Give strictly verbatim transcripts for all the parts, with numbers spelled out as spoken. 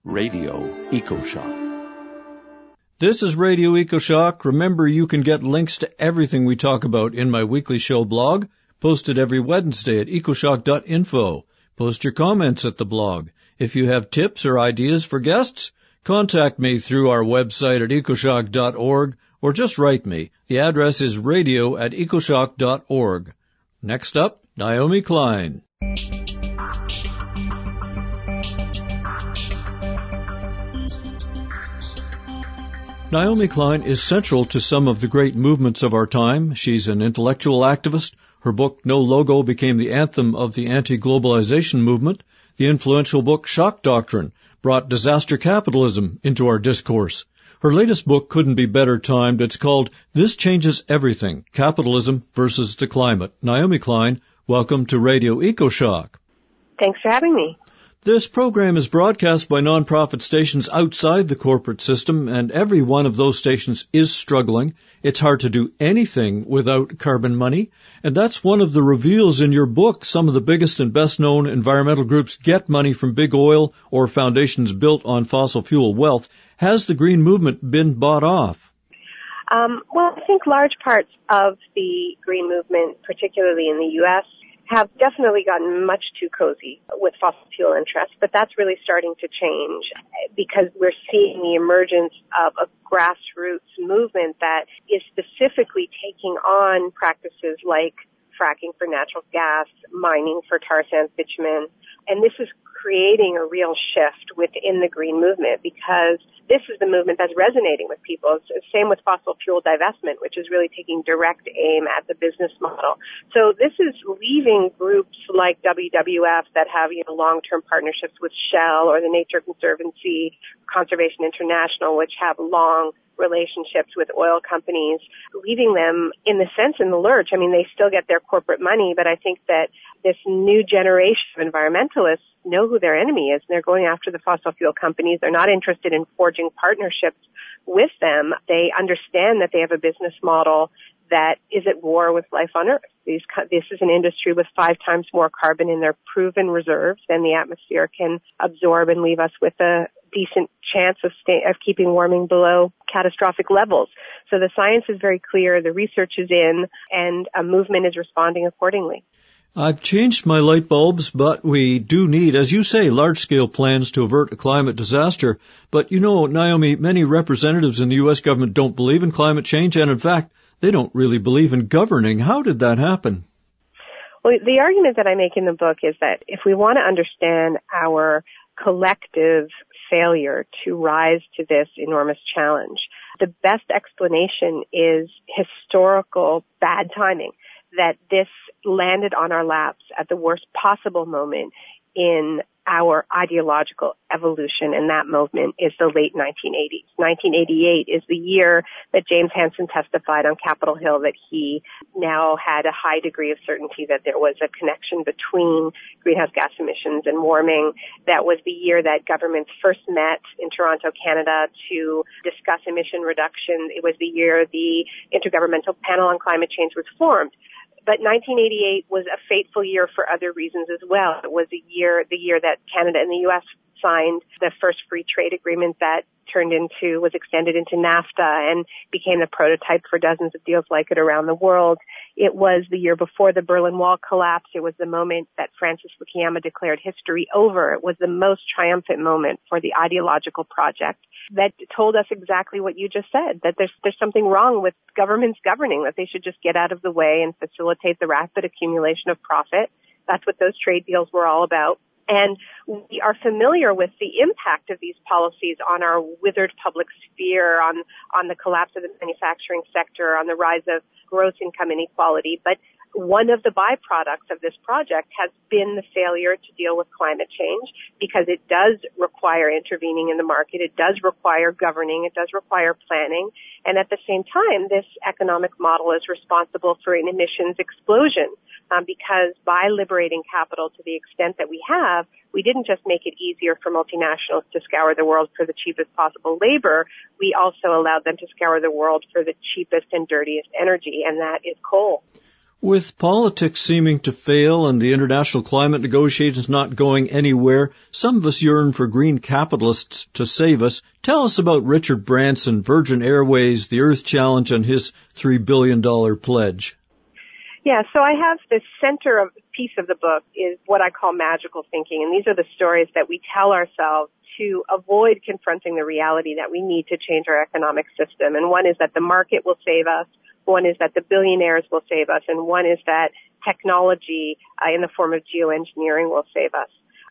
Radio EcoShock. This is Radio EcoShock. Remember, you can get links to everything we talk about in my weekly show blog, posted every Wednesday at ecoshock dot info. Post your comments at the blog. If you have tips or ideas for guests, contact me through our website at ecoshock dot org or just write me. The address is radio at ecoshock dot org. Next up, Naomi Klein. Naomi Klein is central to some of the great movements of our time. She's an intellectual activist. Her book, No Logo, became the anthem of the anti-globalization movement. The influential book, Shock Doctrine, brought disaster capitalism into our discourse. Her latest book couldn't be better timed. It's called This Changes Everything, Capitalism versus the Climate. Naomi Klein, welcome to Radio EcoShock. Thanks for having me. This program is broadcast by nonprofit stations outside the corporate system, and every one of those stations is struggling. It's hard to do anything without carbon money, and that's one of the reveals in your book. Some of the biggest and best-known environmental groups get money from big oil or foundations built on fossil fuel wealth. Has the green movement been bought off? Um, well, I think large parts of the green movement, particularly in the U S, have definitely gotten much too cozy with fossil fuel interests, but that's really starting to change because we're seeing the emergence of a grassroots movement that is specifically taking on practices like fracking for natural gas, mining for tar sands bitumen, and this is creating a real shift within the green movement because this is the movement that's resonating with people. It's the same with fossil fuel divestment, which is really taking direct aim at the business model. So this is leaving groups like W W F that have, you know, long-term partnerships with Shell or the Nature Conservancy, Conservation International, which have long relationships with oil companies, leaving them, in the sense, in the lurch. I mean, they still get their corporate money, but I think that this new generation of environmentalists know who their enemy is, and they're going after the fossil fuel companies. They're not interested in forging partnerships with them. They understand that they have a business model that is at war with life on Earth. These, this is an industry with five times more carbon in their proven reserves than the atmosphere can absorb and leave us with a decent chance of, stay, of keeping warming below catastrophic levels. So the science is very clear, the research is in, and a movement is responding accordingly. I've changed my light bulbs, but we do need, as you say, large-scale plans to avert a climate disaster. But, you know, Naomi, many representatives in the U S government don't believe in climate change, and in fact, they don't really believe in governing. How did that happen? Well, the argument that I make in the book is that if we want to understand our collective failure to rise to this enormous challenge, the best explanation is historical bad timing, that this landed on our laps at the worst possible moment in our ideological evolution, and that moment is the late nineteen eighties. nineteen eighty-eight is the year that James Hansen testified on Capitol Hill that he now had a high degree of certainty that there was a connection between greenhouse gas emissions and warming. That was the year that governments first met in Toronto, Canada, to discuss emission reduction. It was the year the Intergovernmental Panel on Climate Change was formed. But nineteen eighty-eight was a fateful year for other reasons as well. It was a year, the year that Canada and the U S signed the first free trade agreement that turned into, was extended into NAFTA and became the prototype for dozens of deals like it around the world. It was the year before the Berlin Wall collapsed. It was the moment that Francis Fukuyama declared history over. It was the most triumphant moment for the ideological project that told us exactly what you just said, that there's there's something wrong with governments governing, that they should just get out of the way and facilitate the rapid accumulation of profit. That's what those trade deals were all about. And we are familiar with the impact of these policies on our withered public sphere, on, on the collapse of the manufacturing sector, on the rise of gross income inequality. But one of the byproducts of this project has been the failure to deal with climate change because it does require intervening in the market. It does require governing. It does require planning. And at the same time, this economic model is responsible for an emissions explosion. Um, because by liberating capital to the extent that we have, we didn't just make it easier for multinationals to scour the world for the cheapest possible labor. We also allowed them to scour the world for the cheapest and dirtiest energy, and that is coal. With politics seeming to fail and the international climate negotiations not going anywhere, some of us yearn for green capitalists to save us. Tell us about Richard Branson, Virgin Airways, the Earth Challenge, and his three billion dollars pledge. Yeah, so I have the center of piece of the book is what I call magical thinking, and these are the stories that we tell ourselves to avoid confronting the reality that we need to change our economic system. And one is that the market will save us. One is that the billionaires will save us, and one is that technology uh, in the form of geoengineering will save us.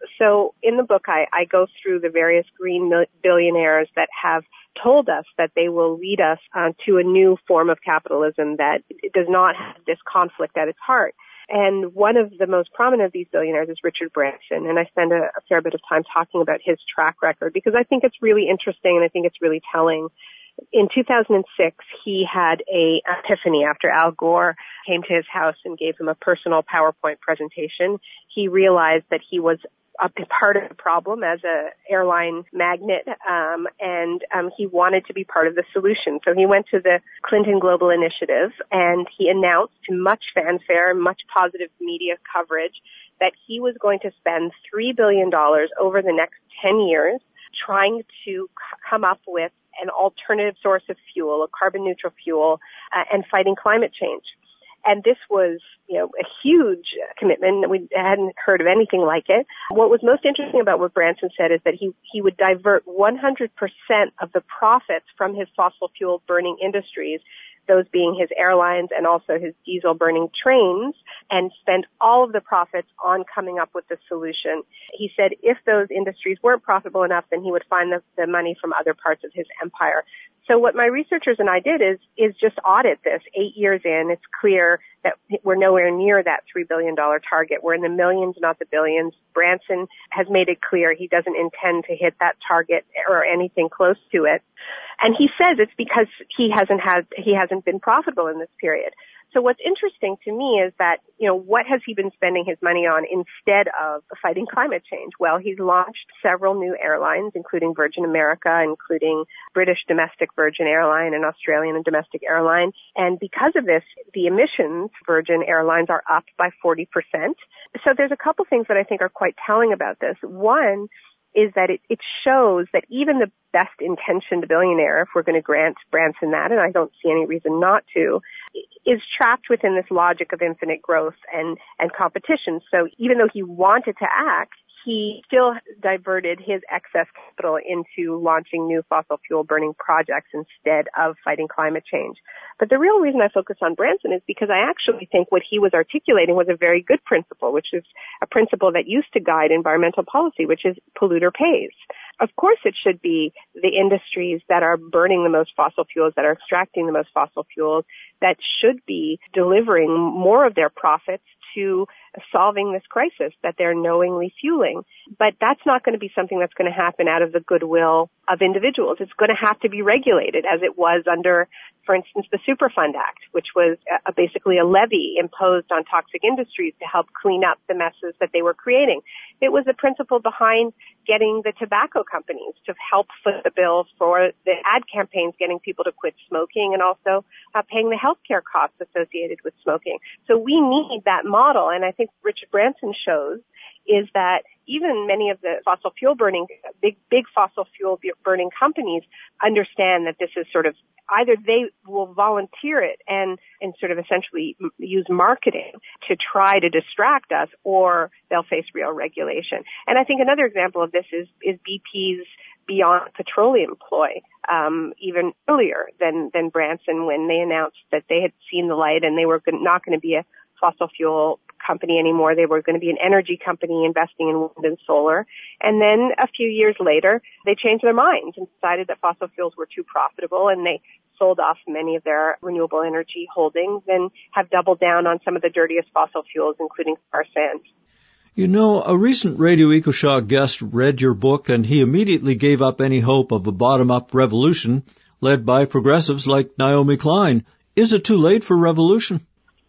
So in the book, I, I go through the various green billionaires that have told us that they will lead us uh, to a new form of capitalism that does not have this conflict at its heart. And one of the most prominent of these billionaires is Richard Branson, and I spend a, a fair bit of time talking about his track record because I think it's really interesting and I think it's really telling. In two thousand six, he had a epiphany after Al Gore came to his house and gave him a personal PowerPoint presentation. He realized that he was a part of the problem as a airline magnate, um, and um, he wanted to be part of the solution. So he went to the Clinton Global Initiative, and he announced to much fanfare, much positive media coverage, that he was going to spend three billion dollars over the next ten years trying to c- come up with an alternative source of fuel, a carbon neutral fuel, uh, and fighting climate change. And this was, you know, a huge commitment. We hadn't heard of anything like it. What was most interesting about what Branson said is that he, he would divert one hundred percent of the profits from his fossil fuel burning industries, those being his airlines and also his diesel burning trains, and spend all of the profits on coming up with the solution. He said if those industries weren't profitable enough, then he would find the, the money from other parts of his empire. So what my researchers and I did is, is just audit this. Eight years in, it's clear that we're nowhere near that three billion dollars target. We're in the millions, not the billions. Branson has made it clear he doesn't intend to hit that target or anything close to it. And he says it's because he hasn't had, he hasn't been profitable in this period. So what's interesting to me is that, you know, what has he been spending his money on instead of fighting climate change? Well, he's launched several new airlines, including Virgin America, including British domestic Virgin Airline and Australian and domestic airline. And because of this, the emissions Virgin Airlines are up by forty percent. So there's a couple things that I think are quite telling about this. One is that it, it shows that even the best intentioned billionaire, if we're going to grant Branson that, and I don't see any reason not to, is trapped within this logic of infinite growth and, and competition. So even though he wanted to act, he still diverted his excess capital into launching new fossil fuel burning projects instead of fighting climate change. But the real reason I focus on Branson is because I actually think what he was articulating was a very good principle, which is a principle that used to guide environmental policy, which is polluter pays. Of course, it should be the industries that are burning the most fossil fuels, that are extracting the most fossil fuels, that should be delivering more of their profits to solving this crisis that they're knowingly fueling. But that's not going to be something that's going to happen out of the goodwill of individuals. It's going to have to be regulated as it was under, for instance, the Superfund Act, which was a, basically a levy imposed on toxic industries to help clean up the messes that they were creating. It was the principle behind getting the tobacco companies to help foot the bill for the ad campaigns, getting people to quit smoking, and also uh, paying the healthcare costs associated with smoking. So we need that model, and I think Richard Branson shows is that even many of the fossil fuel burning, big, big fossil fuel burning companies understand that this is sort of either they will volunteer it and, and sort of essentially use marketing to try to distract us, or they'll face real regulation. And I think another example of this is, is B P's Beyond Petroleum ploy, um, even earlier than, than Branson, when they announced that they had seen the light and they were not going to be a fossil fuel company anymore. They were going to be an energy company investing in wind and solar. And then a few years later, they changed their minds and decided that fossil fuels were too profitable, and they sold off many of their renewable energy holdings and have doubled down on some of the dirtiest fossil fuels, including tar sands. You know, a recent Radio EcoShock guest read your book, and he immediately gave up any hope of a bottom-up revolution led by progressives like Naomi Klein. Is it too late for revolution?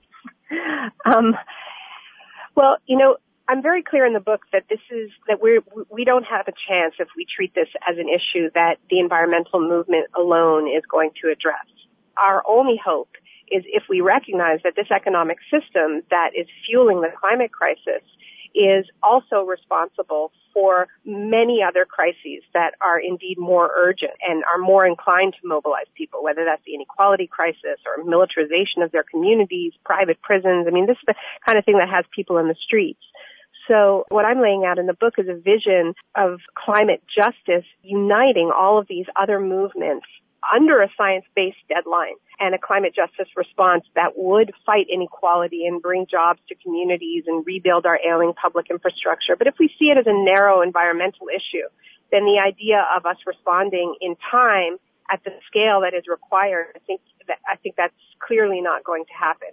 Um, well, you know, I'm very clear in the book that this is, that we're, we don't have a chance if we treat this as an issue that the environmental movement alone is going to address. Our only hope is if we recognize that this economic system that is fueling the climate crisis is also responsible for many other crises that are indeed more urgent and are more inclined to mobilize people, whether that's the inequality crisis or militarization of their communities, private prisons. I mean, this is the kind of thing that has people in the streets. So what I'm laying out in the book is a vision of climate justice uniting all of these other movements under a science-based deadline and a climate justice response that would fight inequality and bring jobs to communities and rebuild our ailing public infrastructure. But if we see it as a narrow environmental issue, then the idea of us responding in time at the scale that is required, I think that, I think that's clearly not going to happen.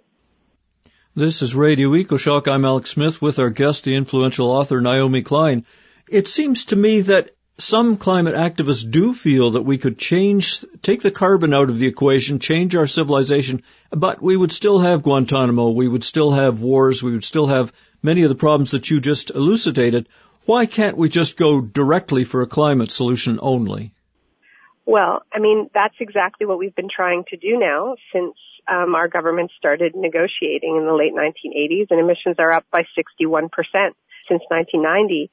This is Radio EcoShock. I'm Alex Smith with our guest, the influential author Naomi Klein. It seems to me that some climate activists do feel that we could change, take the carbon out of the equation, change our civilization, but we would still have Guantanamo, we would still have wars, we would still have many of the problems that you just elucidated. Why can't we just go directly for a climate solution only? Well, I mean, that's exactly what we've been trying to do now since um, our government started negotiating in the late nineteen eighties, and emissions are up by sixty-one percent since nineteen ninety.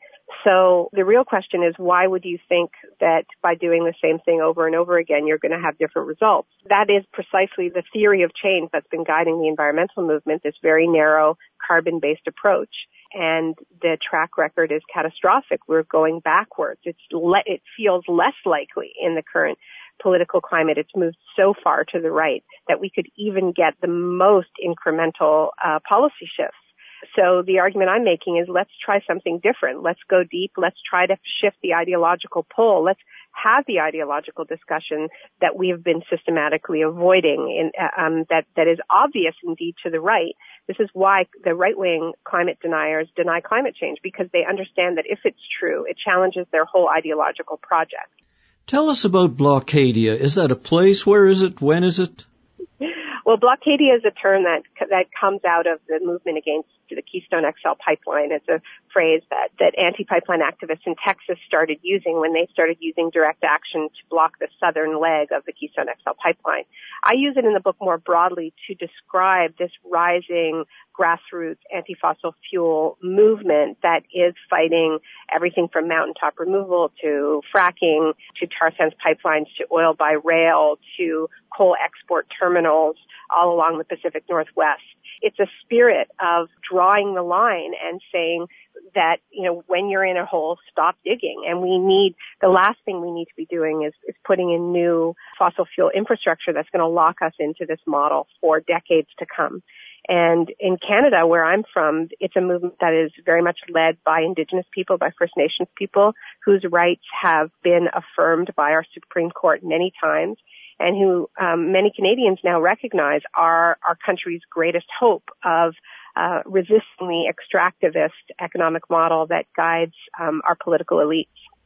So the real question is, why would you think that by doing the same thing over and over again, you're going to have different results? That is precisely the theory of change that's been guiding the environmental movement, this very narrow carbon-based approach. And the track record is catastrophic. We're going backwards. It's le- it feels less likely in the current political climate. It's moved so far to the right that we could even get the most incremental uh, policy shifts. So the argument I'm making is let's try something different. Let's go deep. Let's try to shift the ideological pull. Let's have the ideological discussion that we have been systematically avoiding in, um, that, that is obvious indeed to the right. This is why the right-wing climate deniers deny climate change, because they understand that if it's true, it challenges their whole ideological project. Tell us about Blockadia. Is that a place? Where is it? When is it? Well, Blockadia is a term that that comes out of the movement against the Keystone X L pipeline. It's a phrase that, that anti-pipeline activists in Texas started using when they started using direct action to block the southern leg of the Keystone X L pipeline. I use it in the book more broadly to describe this rising grassroots anti-fossil fuel movement that is fighting everything from mountaintop removal to fracking to tar sands pipelines to oil by rail to coal export terminals all along the Pacific Northwest. It's a spirit of drawing the line and saying that, you know, when you're in a hole, stop digging. And we need, the last thing we need to be doing is, is putting in new fossil fuel infrastructure that's going to lock us into this model for decades to come. And in Canada, where I'm from, it's a movement that is very much led by Indigenous people, by First Nations people, whose rights have been affirmed by our Supreme Court many times, and who um, many Canadians now recognize are our country's greatest hope of uh, resisting the extractivist economic model that guides um, our political elites.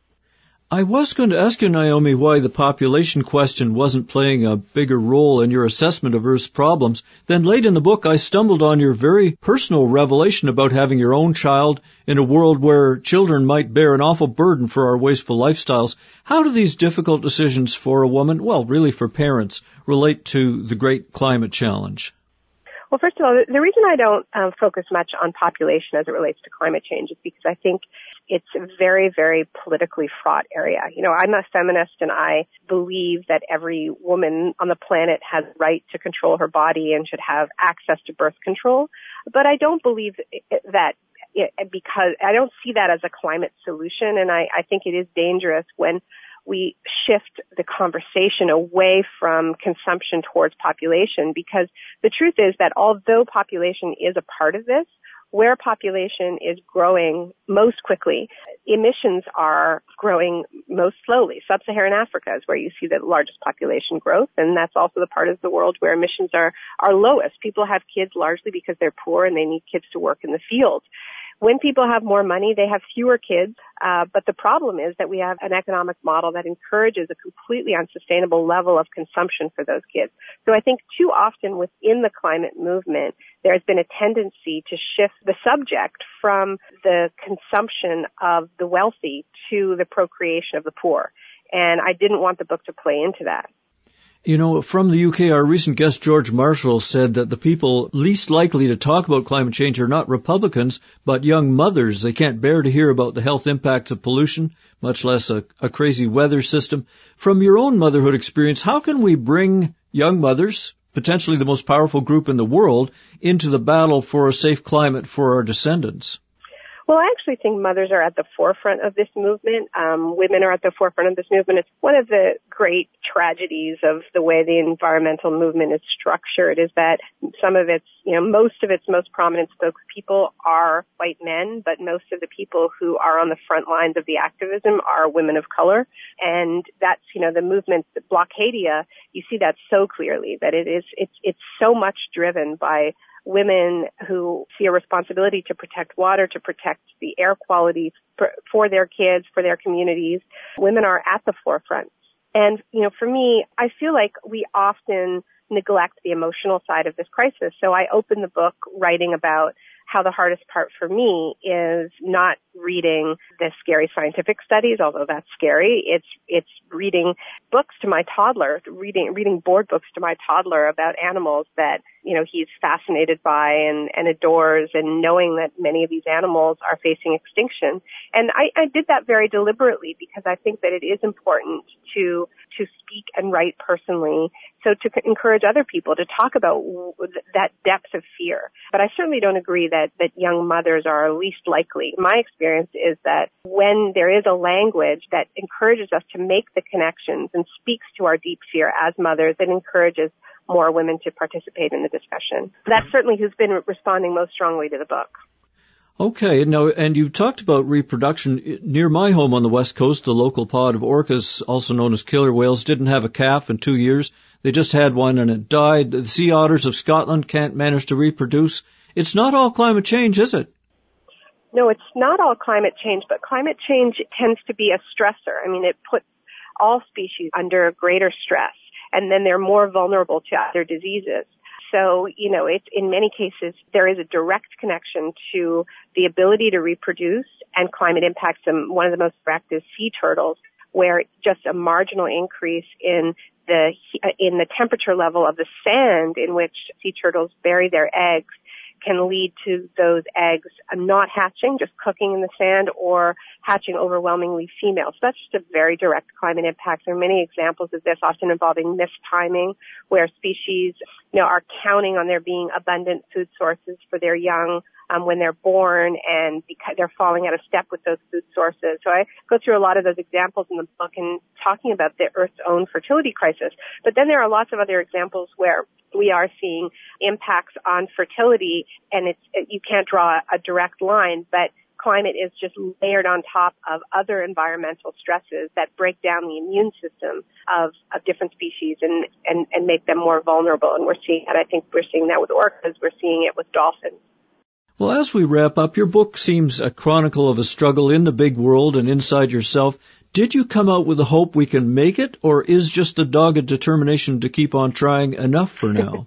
I was going to ask you, Naomi, why the population question wasn't playing a bigger role in your assessment of Earth's problems. Then late in the book, I stumbled on your very personal revelation about having your own child in a world where children might bear an awful burden for our wasteful lifestyles. How do these difficult decisions for a woman, well, really for parents, relate to the great climate challenge? Well, first of all, the reason I don't um, focus much on population as it relates to climate change is because I think it's a very, very politically fraught area. You know, I'm a feminist and I believe that every woman on the planet has the right to control her body and should have access to birth control. But I don't believe that it, because I don't see that as a climate solution. And I, I think it is dangerous when we shift the conversation away from consumption towards population, because the truth is that although population is a part of this, where population is growing most quickly, emissions are growing most slowly. Sub-Saharan Africa is where you see the largest population growth, and that's also the part of the world where emissions are, are lowest. People have kids largely because they're poor and they need kids to work in the fields. When people have more money, they have fewer kids, uh, but the problem is that we have an economic model that encourages a completely unsustainable level of consumption for those kids. So I think too often within the climate movement, there's been a tendency to shift the subject from the consumption of the wealthy to the procreation of the poor. And I didn't want the book to play into that. You know, from the U K, our recent guest, George Marshall, said that the people least likely to talk about climate change are not Republicans, but young mothers. They can't bear to hear about the health impacts of pollution, much less a, a crazy weather system. From your own motherhood experience, how can we bring young mothers, potentially the most powerful group in the world, into the battle for a safe climate for our descendants? Well, I actually think mothers are at the forefront of this movement. Um, women are at the forefront of this movement. It's one of the great tragedies of the way the environmental movement is structured is that some of its, you know, most of its most prominent spokespeople are white men, but most of the people who are on the front lines of the activism are women of color. And that's, you know, the movement, the Blockadia, you see that so clearly that it is, it's, it's so much driven by women who see a responsibility to protect water, to protect the air quality for, for their kids, for their communities. Women are at the forefront. And, you know, for me, I feel like we often neglect the emotional side of this crisis. So I open the book writing about how the hardest part for me is not reading the scary scientific studies, although that's scary. It's it's reading books to my toddler, reading reading board books to my toddler about animals that, you know, he's fascinated by and, and adores, and knowing that many of these animals are facing extinction. And I, I did that very deliberately because I think that it is important to to speak and write personally, so to encourage other people to talk about that depth of fear. But I certainly don't agree that, that young mothers are least likely. My experience is that when there is a language that encourages us to make the connections and speaks to our deep fear as mothers, it encourages more women to participate in the discussion. That's certainly who's been responding most strongly to the book. Okay, now, and you've talked about reproduction. Near my home on the West Coast, the local pod of orcas, also known as killer whales, didn't have a calf in two years. They just had one and it died. The sea otters of Scotland can't manage to reproduce. It's not all climate change, is it? No, it's not all climate change, but climate change tends to be a stressor. I mean, it puts all species under greater stress, and then they're more vulnerable to other diseases. So, you know, it's, in many cases, there is a direct connection to the ability to reproduce and climate impacts. And one of the most direct is sea turtles, where just a marginal increase in the, in the temperature level of the sand in which sea turtles bury their eggs can lead to those eggs not hatching, just cooking in the sand, or hatching overwhelmingly female. So that's just a very direct climate impact. There are many examples of this, often involving mistiming, where species, you know, are counting on there being abundant food sources for their young um, when they're born, and because they're falling out of step with those food sources. So I go through a lot of those examples in the book and talking about the Earth's own fertility crisis. But then there are lots of other examples where we are seeing impacts on fertility, and it's, you can't draw a direct line, but climate is just layered on top of other environmental stresses that break down the immune system of, of different species and, and, and make them more vulnerable. And we're seeing, and I think we're seeing that with orcas, we're seeing it with dolphins. Well, as we wrap up, your book seems a chronicle of a struggle in the big world and inside yourself. Did you come out with the hope we can make it, or is just a dogged determination to keep on trying enough for now?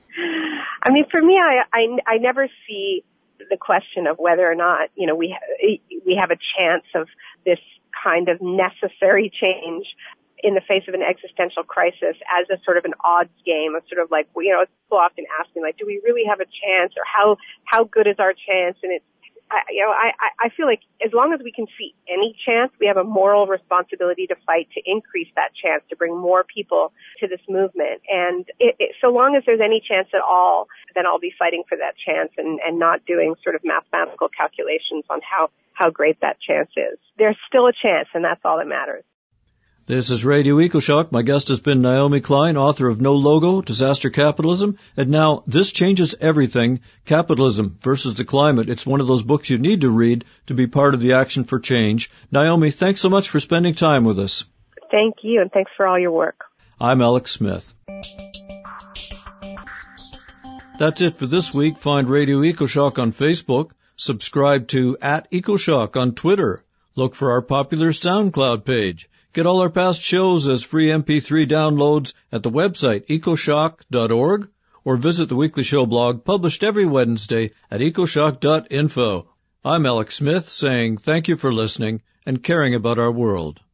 I mean, for me, I, I, I never see the question of whether or not, you know, we, we have a chance of this kind of necessary change in the face of an existential crisis as a sort of an odds game, of sort of like, you know, people often ask me, like, do we really have a chance, or how, how good is our chance? And it's, I, you know, I, I feel like as long as we can see any chance, we have a moral responsibility to fight to increase that chance, to bring more people to this movement. And it, it, so long as there's any chance at all, then I'll be fighting for that chance and, and not doing sort of mathematical calculations on how, how great that chance is. There's still a chance, and that's all that matters. This is Radio EcoShock. My guest has been Naomi Klein, author of No Logo, Disaster Capitalism, and now This Changes Everything, Capitalism versus the Climate. It's one of those books you need to read to be part of the action for change. Naomi, thanks so much for spending time with us. Thank you, and thanks for all your work. I'm Alex Smith. That's it for this week. Find Radio EcoShock on Facebook. Subscribe to at EcoShock on Twitter. Look for our popular SoundCloud page. Get all our past shows as free M P three downloads at the website ecoshock dot org, or visit the weekly show blog published every Wednesday at ecoshock dot info. I'm Alex Smith saying thank you for listening and caring about our world.